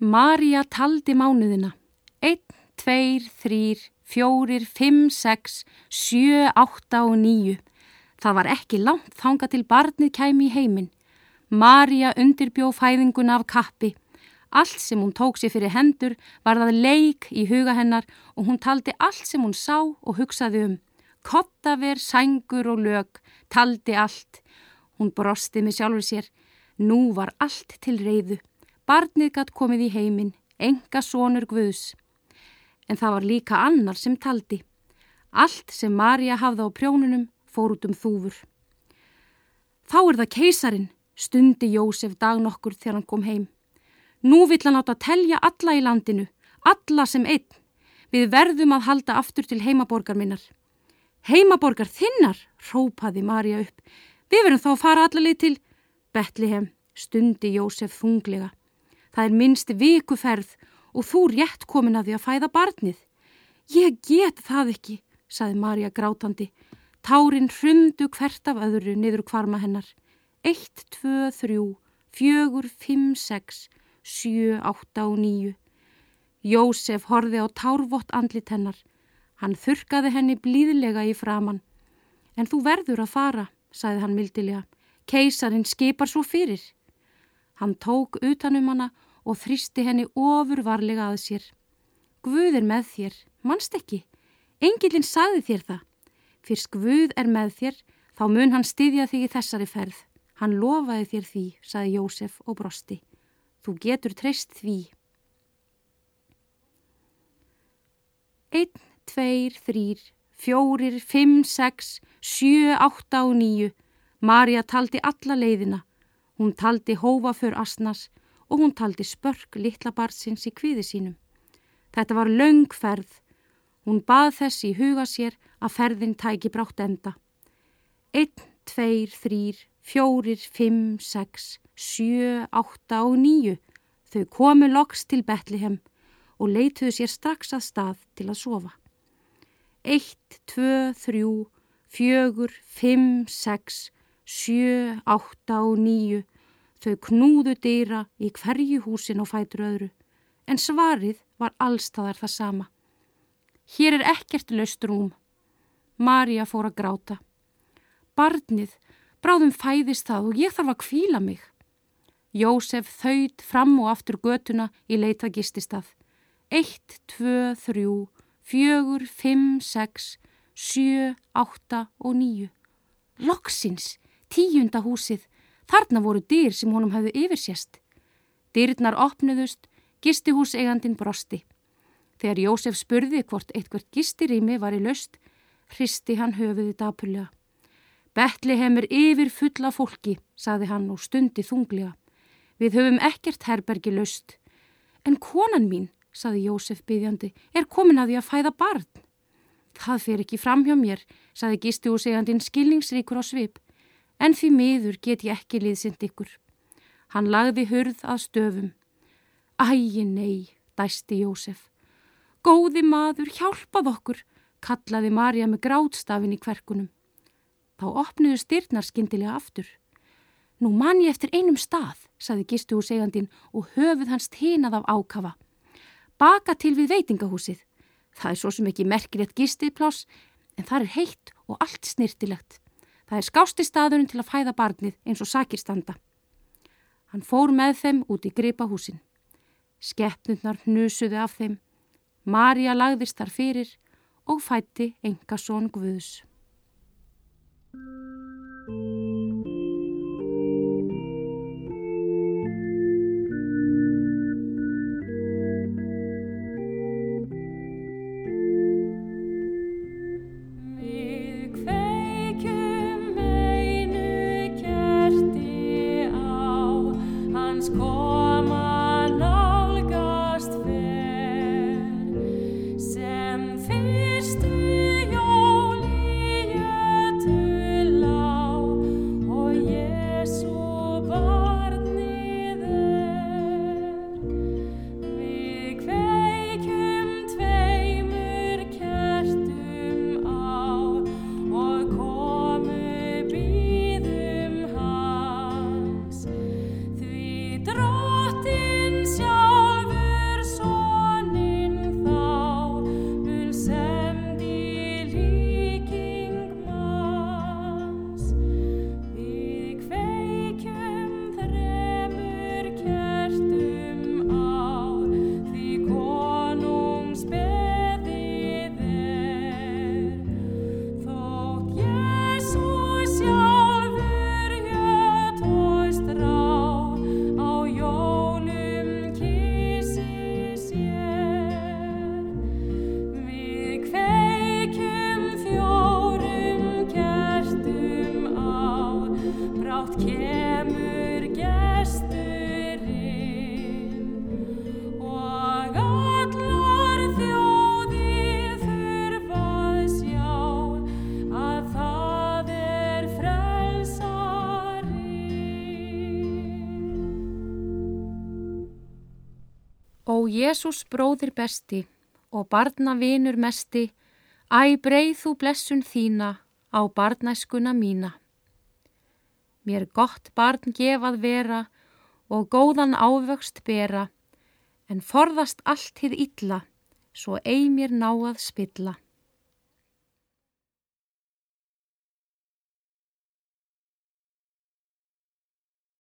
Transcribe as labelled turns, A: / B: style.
A: María taldi mánuðina. 1, 2, 3, 4, 5, 6, 7, 8 og 9. Það var ekki langt þangað til barnið kæmi í heiminn. María undirbjó fæðinguna af kappi. Allt sem hún tók sér fyrir hendur var það leik í huga hennar og hún taldi allt sem hún sá og hugsaði Kottaver, sængur og lög, taldi allt. Hún brosti með sjálfur sér. Nú var allt til reiðu. Barnið gat komið í heiminn, enga sonur Guðs. En það var líka annar sem taldi. Allt sem María hafði á prjónunum fór út þúfur. Þá það keisarinn, stundi Jósef dag nokkur þegar hann kom heim. Nú vill hann átt að telja alla í landinu, alla sem einn. Við verðum að halda aftur til heimaborgar minnar. Heimaborgar þinnar, hrópaði María upp. Við verðum þá að fara alla leið til Betlehem, stundi Jósef þunglega. Það minnst vikuferð og þú rétt komin að því að fæða barnið. Ég get það ekki, sagði María grátandi. Tárin hrundu hvert af öðru niður hvarma hennar. 1, 2, 3, 4, 5, 6, 7, 8 og 9. Jósef horfði á tárvott andlit hennar. Hann þurrkaði henni blíðlega í framan. En þú verður að fara, sagði hann mildilega. Keisarinn skipar svo fyrir. Hann tók utan hana og þrýsti henni ofurvarlega að sér. Guð með þér, manst ekki? Engillinn sagði þér það. Fyrst Guð með þér, þá mun hann styðja þig í þessari ferð. Hann lofaði þér því, sagði Jósef og brosti. Þú getur treyst því. 1, 2, 3, 4, 5, 6, 7, 8 og 9. María taldi alla leiðina. Hún taldi hófaför asnas og hún taldi spörk litla barnsins í kviði sínum. Þetta var löng ferð. Hún bað þess í huga sér að ferðin tæki brátt enda. 1, 2, 3, 4, 5, 6, 7, 8 og 9. Þau komu loks til Betlehem og leituðu sér strax að stað til að sofa. 1, 2, 3, 4, 5, 6, 7, 8 og 9. Þau knúðu dyra í hverju húsin og fætur öðru, en svarið var allstaðar það sama. Hér ekkert laust rúm. María fór að gráta. Barnið, bráðum fæðist það og ég þarf að hvíla mig. Jósef þaut fram og aftur götuna í leit að gististað. 1, 2, 3, 4, 5, 6, 7, 8 og 9. Loksins, 10. húsið. Þarna voru dyr sem honum hefðu yfirsést. Dyrnar opnuðust, gistihúseigandinn brosti. Þegar Jósef spurði hvort eitthvert gistirými var í laust, hristi hann höfuðið dapurlega. Betlehem yfir full af fólki, sagði hann og stundi þunglega. Við höfum ekkert herbergi laust. En konan mín, sagði Jósef biðjandi, komin að því að fæða barn. Það fer ekki fram hjá mér, sagði gistihúseigandinn skilningsríkur á svip. En því miður get ég ekki liðsinnt ykkur. Hann lagði hurð að stöfum. Æi, nei, dæsti Jósef. Góði maður, hjálpað okkur, kallaði María með grátstafinn í kverkunum. Þá opnuðust dyrnar skyndilega aftur. Nú man ég eftir einum stað, sagði gistihúseigandinn og höfuð hans tinað af ákafa. Baka til við veitingahúsið. Það svo sem ekki merkilegt gistipláss, en þar heitt og allt snirtilegt. Það skásti staðurinn til að fæða barnið eins og sakir standa. Hann fór með þeim út í gripahúsin. Skepnurnar hnusuðu af þeim. María lagðist þar fyrir og fæddi einkason Guðs.
B: Sem fyrstu jólin
A: Ó Jesús bróðir besti og barna vinur mesti, æ breið þú blessun þína á barnæskuna mína. Mér gott barn gefað vera og góðan ávöxt bera, en forðast allt hið illa, svo ei mér ná að spilla.